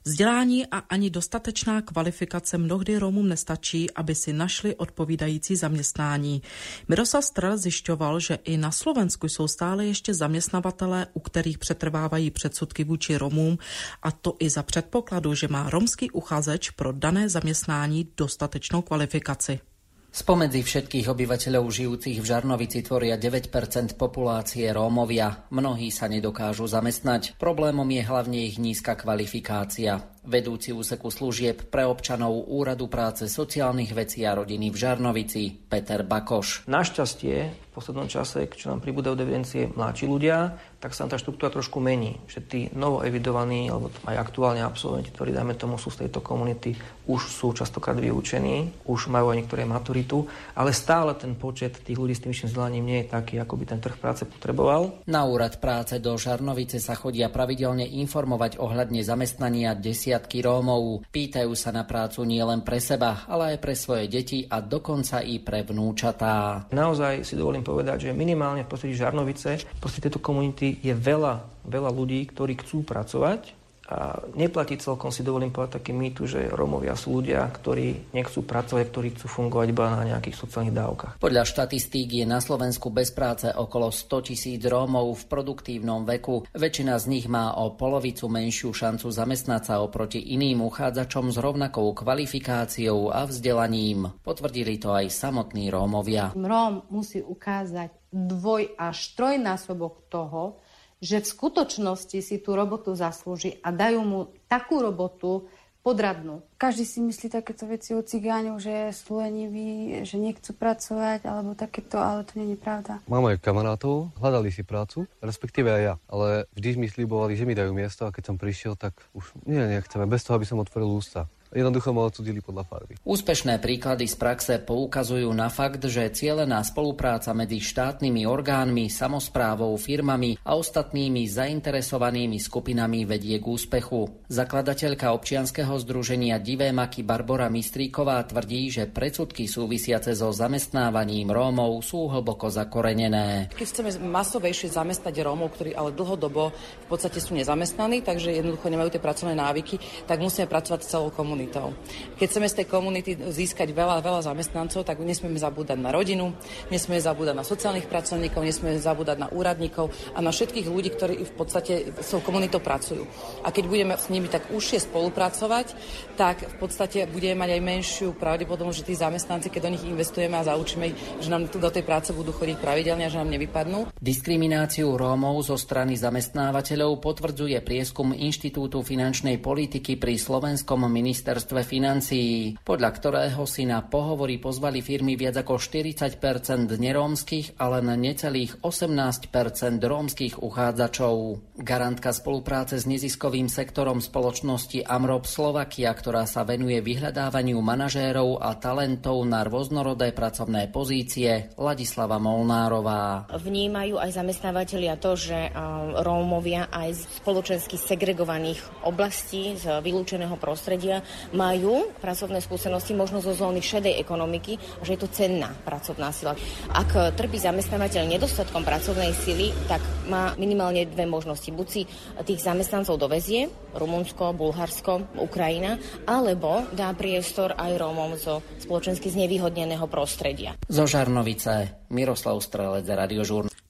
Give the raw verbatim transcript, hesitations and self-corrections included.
Vzdělání a ani dostatečná kvalifikace mnohdy Rómům nestačí, aby si našli odpovídající zaměstnání. Miroslav Strel zjišťoval, že i na Slovensku jsou stále ještě zaměstnavatelé, u kterých přetrvávají předsudky vůči Romům, a to i za předpokladu, že má romský uchazeč pro dané zaměstnání dostatečnou kvalifikaci. Spomedzi všetkých obyvateľov žijúcich v Žarnovici tvoria deväť percent populácie Rómovia. Mnohí sa nedokážu zamestnať. Problémom je hlavne ich nízka kvalifikácia. Vedúci úseku služieb pre občanov Úradu práce, sociálnych vecí a rodiny v Žarnovici Peter Bakoš. Našťastie v poslednom čase, čo nám pribúdajú do evidencie mladší ľudia, tak sa tá štruktúra trošku mení. Že tí novo evidovaní, alebo aj aktuálne absolventi, ktorí dáme tomu sú z tejto komunity, už sú častokrát vyučení, už majú aj niektoré maturitu, ale stále ten počet tých ľudí s tým vyšším vzdelaním nie je taký, ako by ten trh práce potreboval. Na Úrad práce do Žarnovice sa chodia pravidelne informovať ohľadne zamestnania desiatky Rómov. Pýtajú sa na prácu nielen pre seba, ale aj pre svoje deti a dokonca i pre vnúčatá. Naozaj si dovolím povedať, že minimálne v prostredí Žarnovice, v prostredí tejto komunity je veľa, veľa ľudí, ktorí chcú pracovať. A neplatí celkom, si dovolím povedať taký mýtu, že Rómovia sú ľudia, ktorí nechcú pracovať, ktorí chcú fungovať iba na nejakých sociálnych dávkach. Podľa štatistík je na Slovensku bez práce okolo sto tisíc Rómov v produktívnom veku. Väčšina z nich má o polovicu menšiu šancu zamestnať sa oproti iným uchádzačom s rovnakou kvalifikáciou a vzdelaním. Potvrdili to aj samotní Rómovia. Róm musí ukázať dvoj až trojnásobok toho, že v skutočnosti si tú robotu zaslúži a dajú mu takú robotu podradnú. Každý si myslí takéto veci o cigáňoch, že sú leniví, že nechcú pracovať, alebo takéto, ale to nie je pravda. Mám aj kamarátov, hľadali si prácu, respektíve aj ja, ale vždy mi slibovali, že mi dajú miesto a keď som prišiel, tak už nie, nechceme, bez toho, aby som otvoril ústa. Jednoducho ma odsúdili podľa farby. Úspešné príklady z praxe poukazujú na fakt, že cielená spolupráca medzi štátnymi orgánmi, samosprávou, firmami a ostatnými zainteresovanými skupinami vedie k úspechu. Zakladateľka občianskeho združenia Divé maky Barbora Mistríková tvrdí, že predsudky súvisiace so zamestnávaním Rómov sú hlboko zakorenené. Keď chceme masovejšie zamestnať Rómov, ktorí ale dlhodobo v podstate sú nezamestnaní, takže jednoducho nemajú tie pracovné návyky, tak musíme pracovať s celou komunitou. Keď chceme z tej komunity získať veľa, veľa zamestnancov, tak nesmieme zabúdať na rodinu, nesmieme zabúdať na sociálnych pracovníkov, nesmieme zabúdať na úradníkov a na všetkých ľudí, ktorí v podstate s tou komunitou pracujú. A keď budeme s nimi tak užšie spolupracovať, tak v podstate budeme mať aj menšiu pravdepodobnosť, že tí zamestnanci, keď do nich investujeme a zaučíme ich, že nám tu do tej práce budú chodiť pravidelne a že nám nevypadnú. Diskrimináciu Rómov zo strany zamestnávateľov potvrdzuje prieskum Inštitútu finančnej politiky pri Slovenskom ministerstve financií, podľa ktorého si na pohovory pozvali firmy viac ako štyridsať percent nerómskych, ale len necelých osemnásť percent rómskych uchádzačov. Garantka spolupráce s neziskovým sektorom spoločnosti Amrob Slovakia, ktorá sa venuje vyhľadávaniu manažérov a talentov na rôznorodé pracovné pozície, Ladislava Molnárová. Vnímajú aj zamestnávateľia to, že Rómovia aj z spoločensky segregovaných oblastí, z vylúčeného prostredia majú pracovné skúsenosti možno zo zóny šedej ekonomiky, že je to cenná pracovná sila. Ak trpí zamestnávateľ nedostatkom pracovnej sily, tak má minimálne dve možnosti. Buď si tých zamestnancov dovezie, Rumunsko, Bulharsko, Ukrajina, alebo dá priestor aj Rómom zo spoločensky znevýhodneného prostredia. Zo Žarnovice Miroslav Strelec, Radiožurnál.